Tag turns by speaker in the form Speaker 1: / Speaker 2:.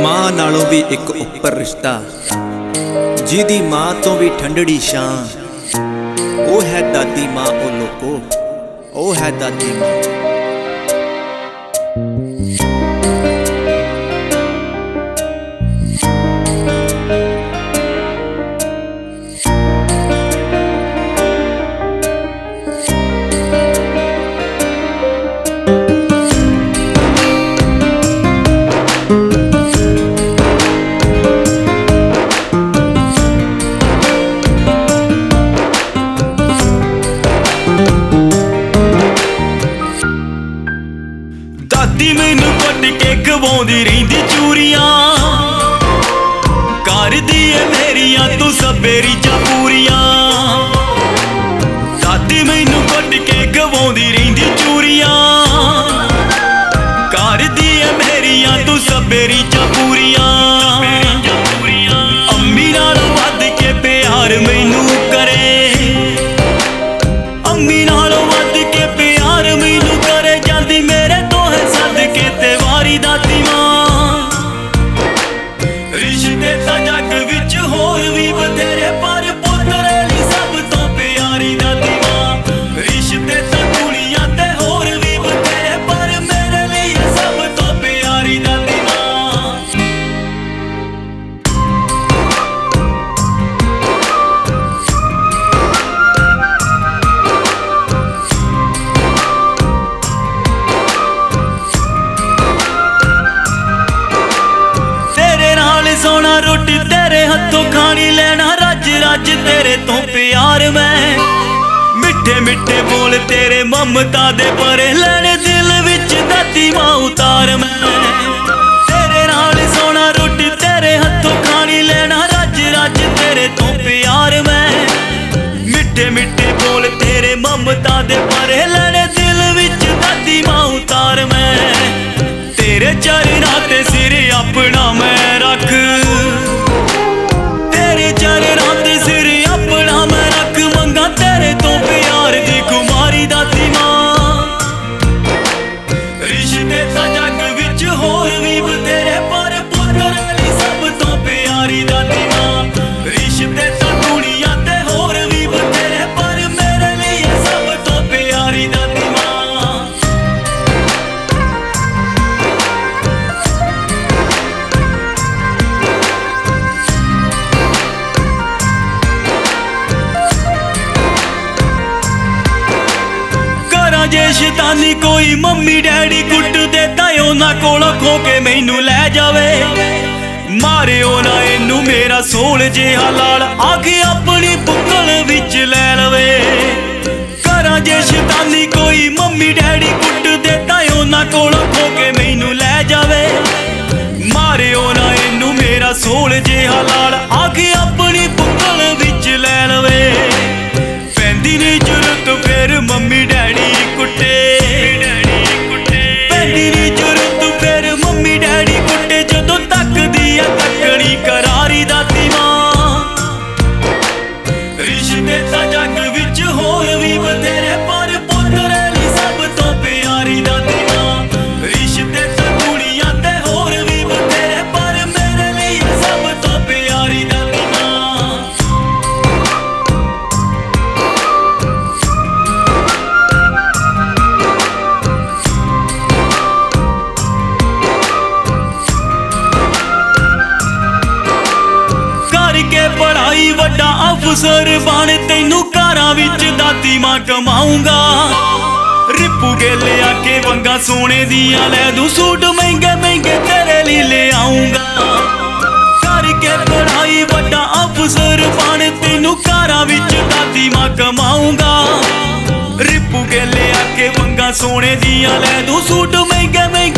Speaker 1: मां नालों भी एक उपर रिश्ता, जिहदी मां तो भी ठंडड़ी शां, ओ है दादी मां ओ लोको, ओ है दादी मां।
Speaker 2: दादी मैनू कुट के खवाउंदी रहिंदी चूरियां, करदी है मेरियां तू सब्बे रीझां पूरियां। दादी मैनू कुट के खवाउंदी रहिंदी चूरियां, करदी है मेरियां तू सब्बे रीझां पूरियां। अम्मी नालों वध के प्यार मैनू करे, अम्मी नालों वध के प्यार मैनू करे, जांदी मेरे सदके ते वारी दादी मां। रिश्ते तां जग विच होर भी बथेरे, पर पुत्तरे ली सब तो प्यारी दादी मां। रिश्ते तां कुड़ियां ते होर भी बथेरे, पर मेरे लिए सब तो प्यारी दादी मां। सोना रोटी तेरे हथों खानी, लेना रज रज तेरे तो प्यार मैं। मिठे मिठे बोल तेरे ममता दे परे, लेने दिल विच दादी मां उतार मैं। तेरे नाल सोना रोटी तेरे हथों खानी, लेना रज रज तेरे तो प्यार मैं। मिठे मिठे बोल तेरे ममता दे परे, लेने दिल विच दादी मां उतार मैं। तेरे चरनां ते सिर अपना मैं रख, तेरे चरनां ते सिर अपना मैं रख, मंगा तेरे तो प्यार दी कुमारी दादी मां। रिश्ते तां जग विच होर भी बथेरे, पर पुत्तरे ली सब तो प्यारी दादी मां। रिश्ते तां कुड़ियां ते होर भी बथेरे, पर मेरे लिए सब तो प्यारी दादी मां। जे शैतानी कोई मम्मी डैडी कुट दे, तां उन्हां कोलों खो के मैनू लै जावे। मारे ना इनू मेरा सोल जिहा लाल, आके अपनी बुक्कल विच लै लवे। करां जे शैतानी कोई मम्मी डैडी कुट दे, तां उन्हां कोलों खो के मैनू लै जावे। मारे ना इनू मेरा सोल जिहा लाल, आके अपनी बुक्कल विच लै लवे। पैंदी नी जरूरत फिर मम्मी डैडी कुटे, पैंदी नी जरूरत फिर मम्मी डैडी कुटे, जदों तकदी आ तकड़ी करारी दादी मां। रिश्ते तां जग विच होर भी बथेरे, पर पुत्तरे ली सब तो प्यारी दादी मां। रिश्ते तां कुड़ियां ते होर भी बथेरे, पर मेरे लिए सब तो प्यारी दादी मां। करके पढ़ाई वड्डा अफसर बन, तैनू घरां विच दादी मां कमाऊंगा। रिपू गेले आके वंगा सोने दियां लै दूं, सूट महंगे महंगे तेरे लिए ले आऊंगा। करके पढ़ाई वड्डा अफसर बन, तैनू घरां विच दादी मां कमाऊंगा। रिपू गेले आके वंगा सोने दियां लै दूं, सूट महंगे महंगे